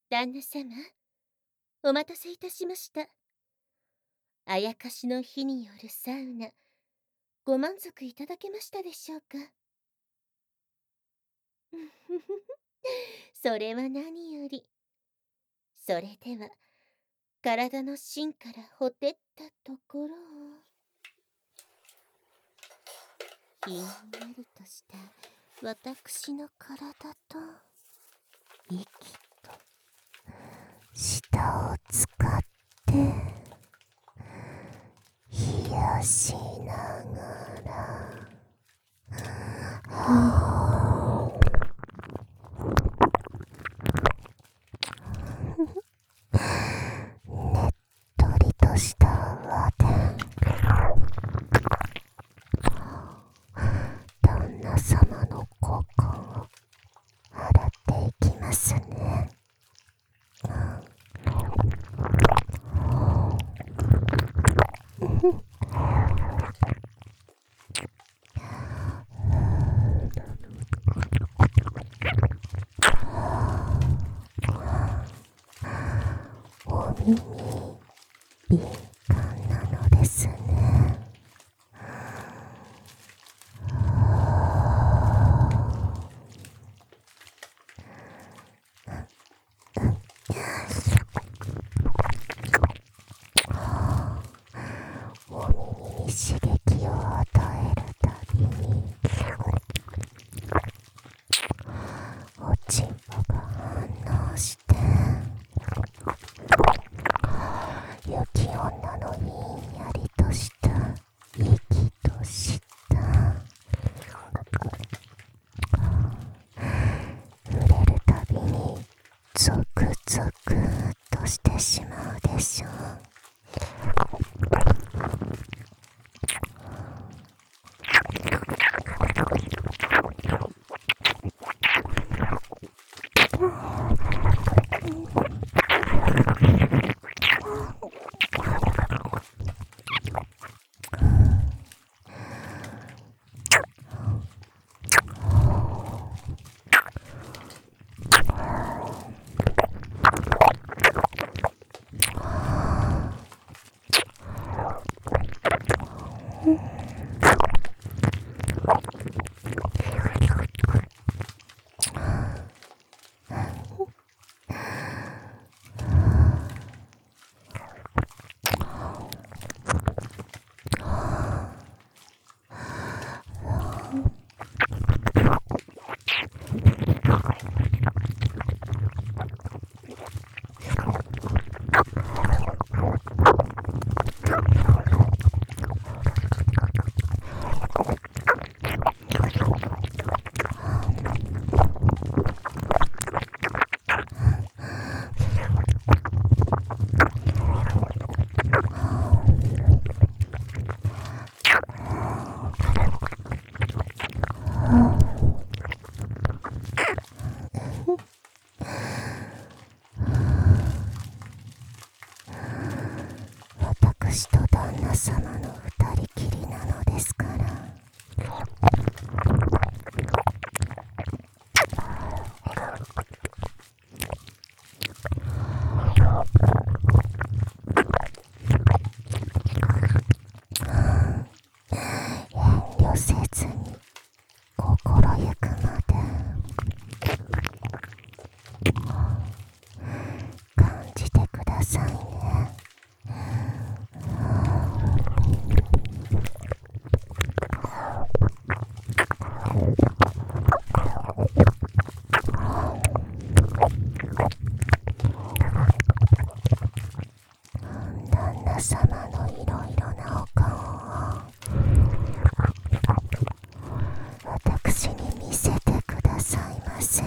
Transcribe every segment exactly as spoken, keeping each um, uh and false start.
旦那様、お待たせいたしました。あやかしの火によるサウナ、ご満足いただけましたでしょうか。それは何より。それでは、体の芯からほてったところを、ひんやりとした私の体と、息と舌を使って、冷やしながら、はぁねっとりとした泡で旦那様の股間を洗っていきますね。お耳敏感なのですね。お耳に刺激を与えるたびにおちんぽが反応して雪女のひんやりとした息とした触れるたびにゾクゾクっとしてしまうでしょう。私と旦那様の二人きりなのですから。遠慮せずに心ゆくまで感じてくださいね。旦那様のいろいろなお顔を私に見せてくださいませ。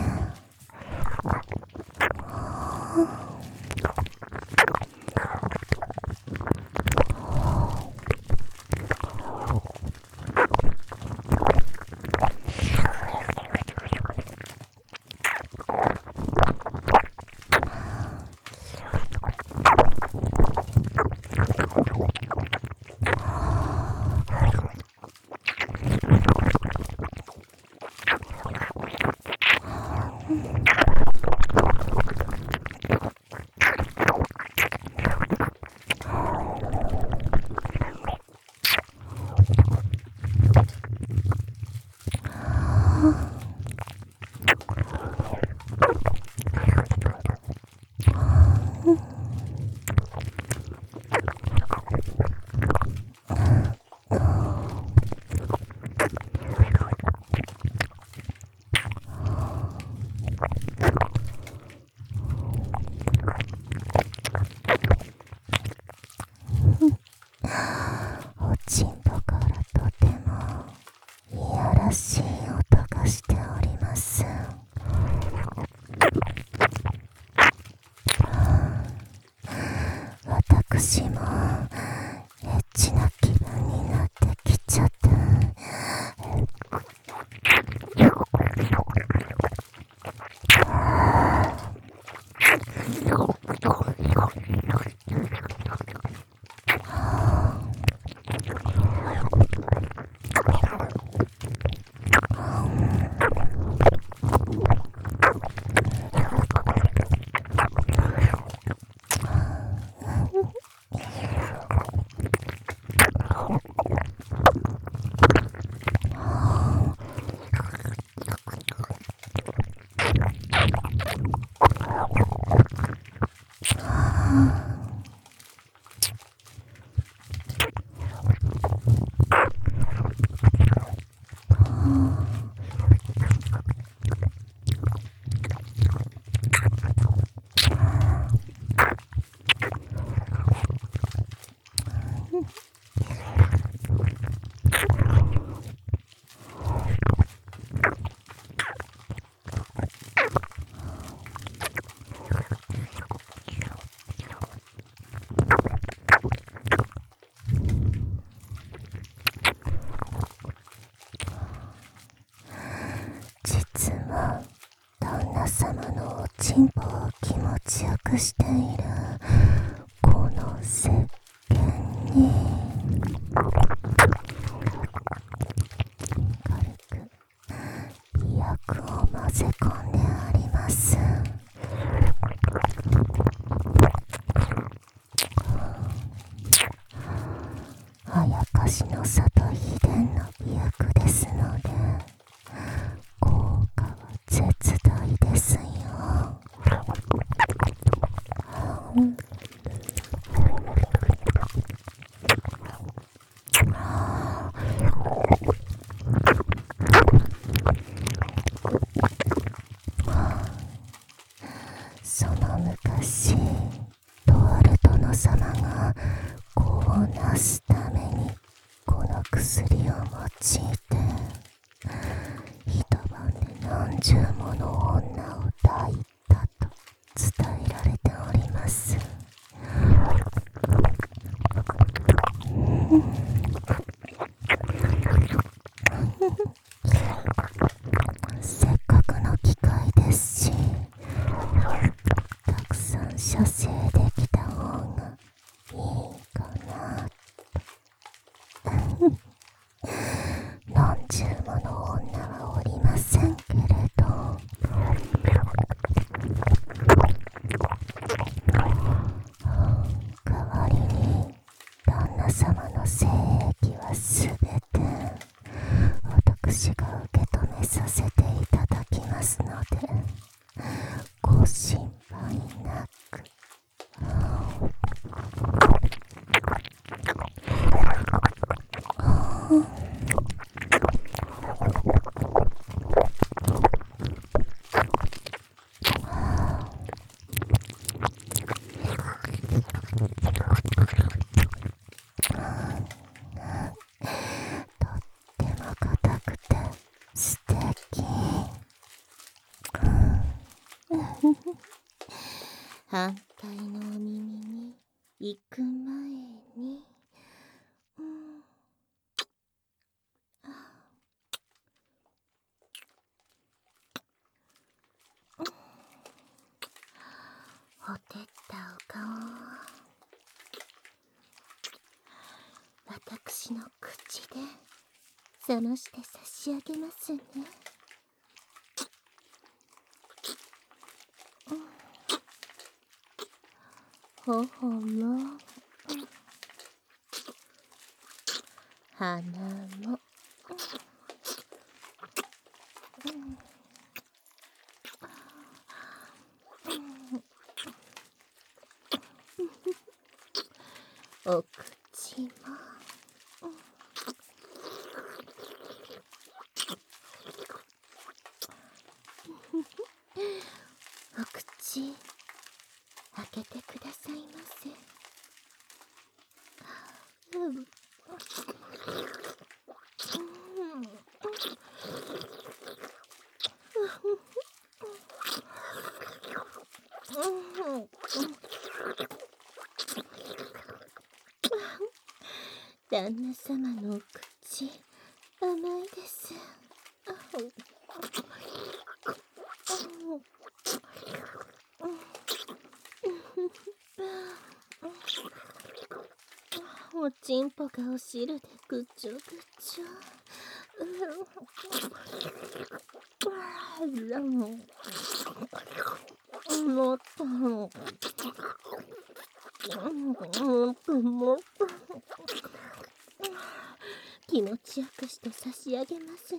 私もエッチな気分になってきちゃった。実は旦那様のおちんぽを気持ちよくしているこの石鹸に軽く医薬を混ぜ込んであります。あやかしの里秘伝の美薬ですので効果は絶大ですよ。その昔、とある殿様が子をなすためにこの薬を用いて一晩で何十もの女を抱いたと伝えられております。せっかくの機会ですしたくさん射精できた方がいいかな。何十もの女はおりませんけれど、代わりに旦那様の精液はすべて私が受け止めさせていただきますのでご心配なく。とっても硬くて素敵。反対のお耳に行く前に、うん、ほてったお顔を私の口で冷まして差し上げますね。頬も鼻も、お口も、お口開けてくださいませ。うん、 旦那様のお口、甘いです。おちんぽがお汁でぐちょぐちょ。もっともっともっと気持ちよくして差し上げますね。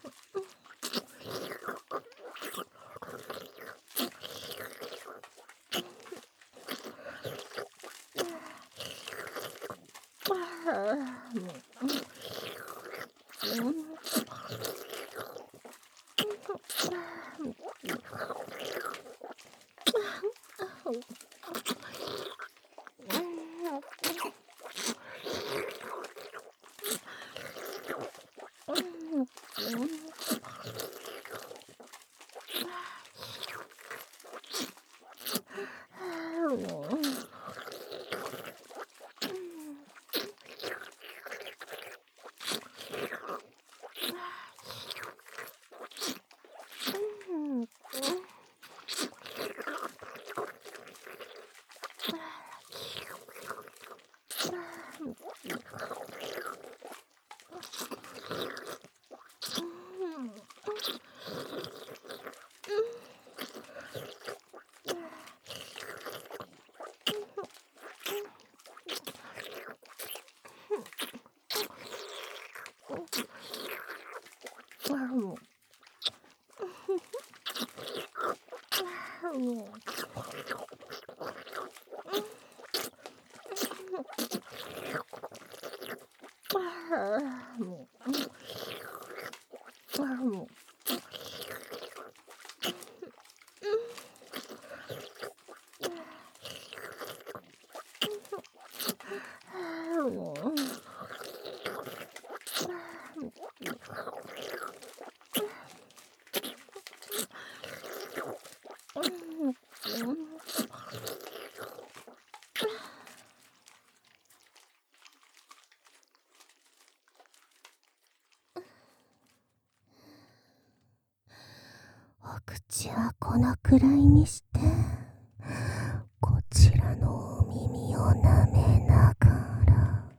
お口はこのくらいにして、こちらのお耳を舐めながら、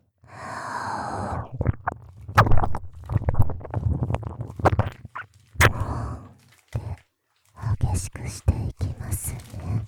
で激しくしていきますね。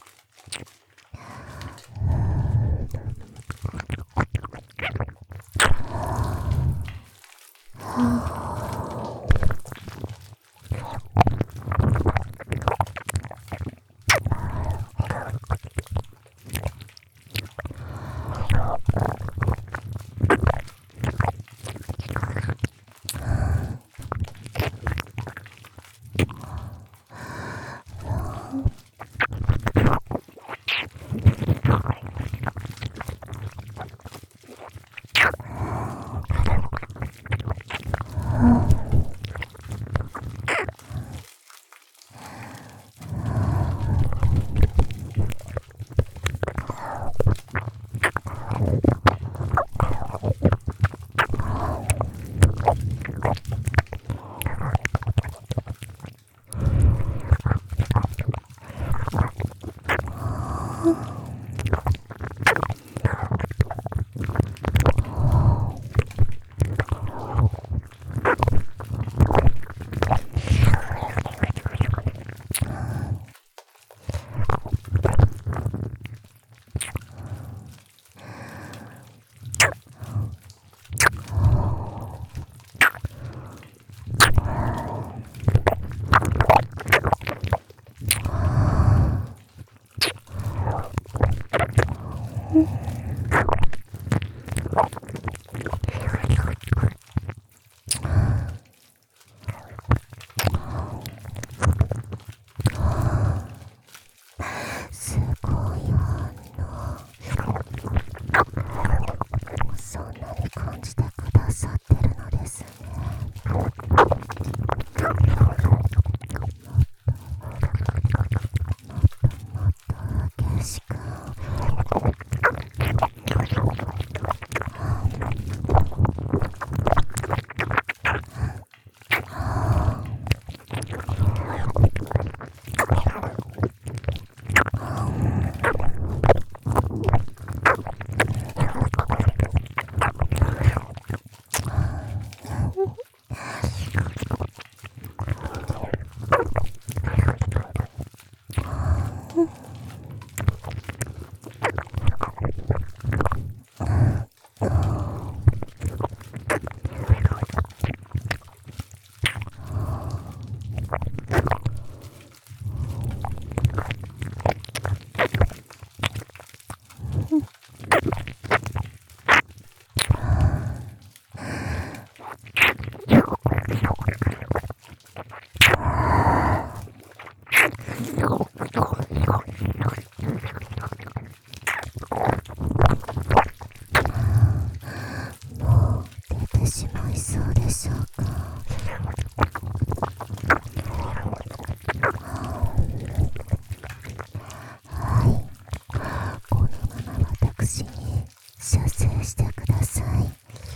射精してください。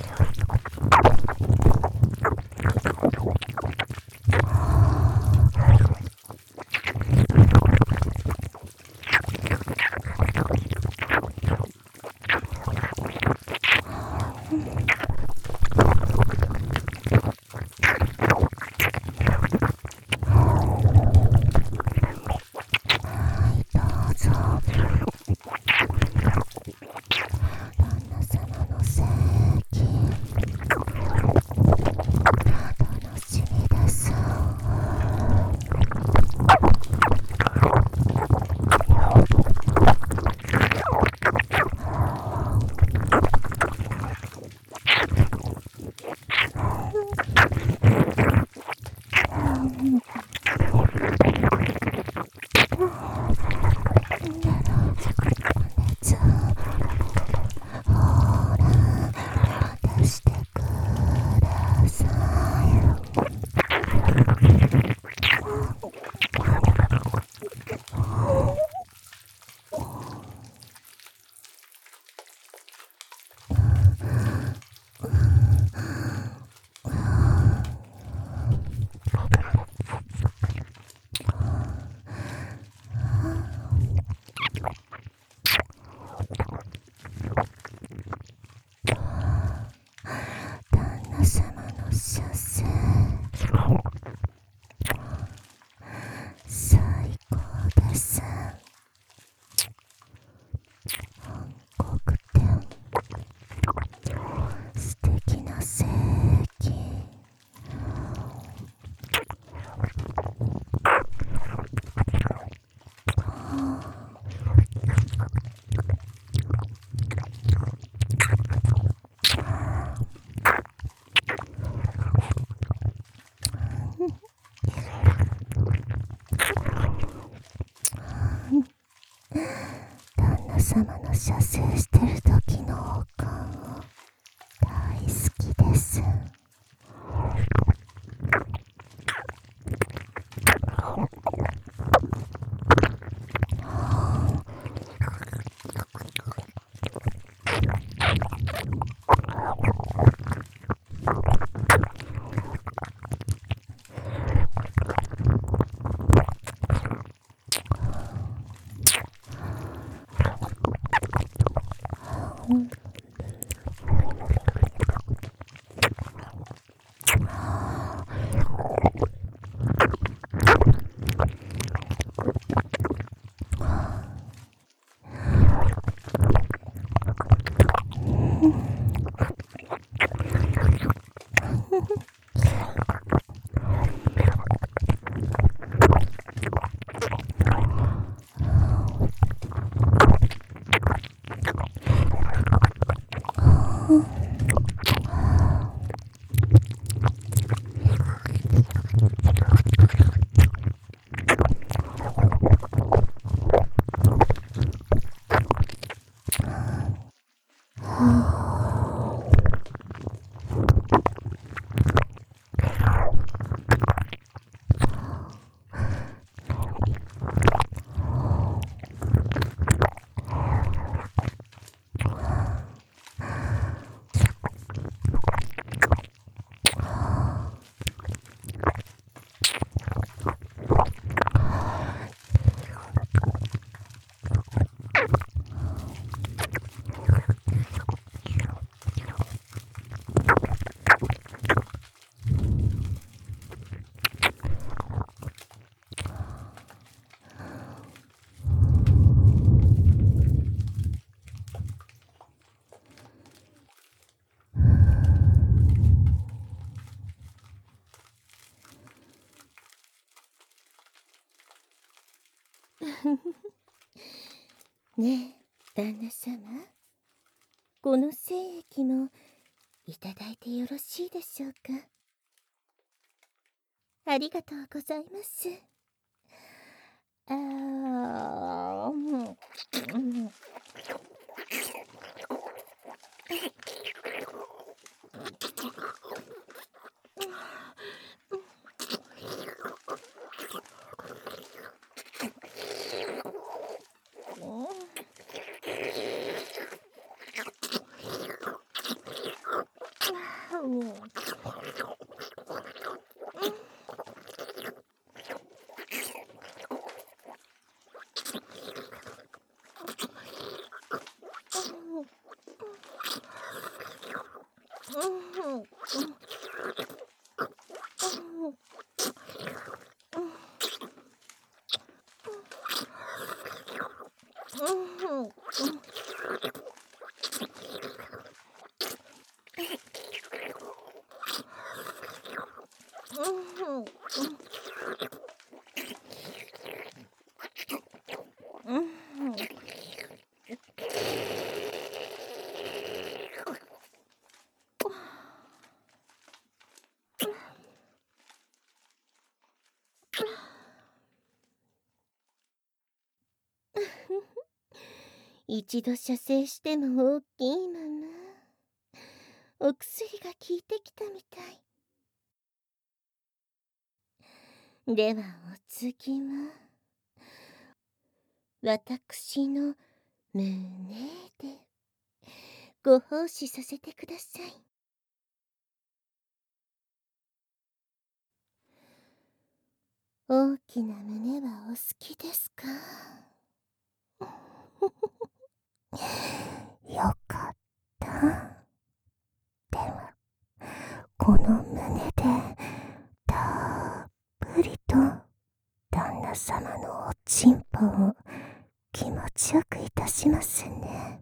はいどうぞ。旦那様の性器楽しみです。熱ほら出してくださ旦那様の射精最高です。暗黒点素敵な性器旦那様の射精してる時の王冠を大好きです。ねえ旦那様、この精液もいただいてよろしいでしょうか。ありがとうございます。あーうんうん一度射精しても大きいまま。お薬が効いてきたみたい。ではお次は、私の胸でご奉仕させてください。大きな胸はお好きですか？ よかった。では、この胸でたっぷりと旦那様のおちんぽを気持ちよくいたしますね。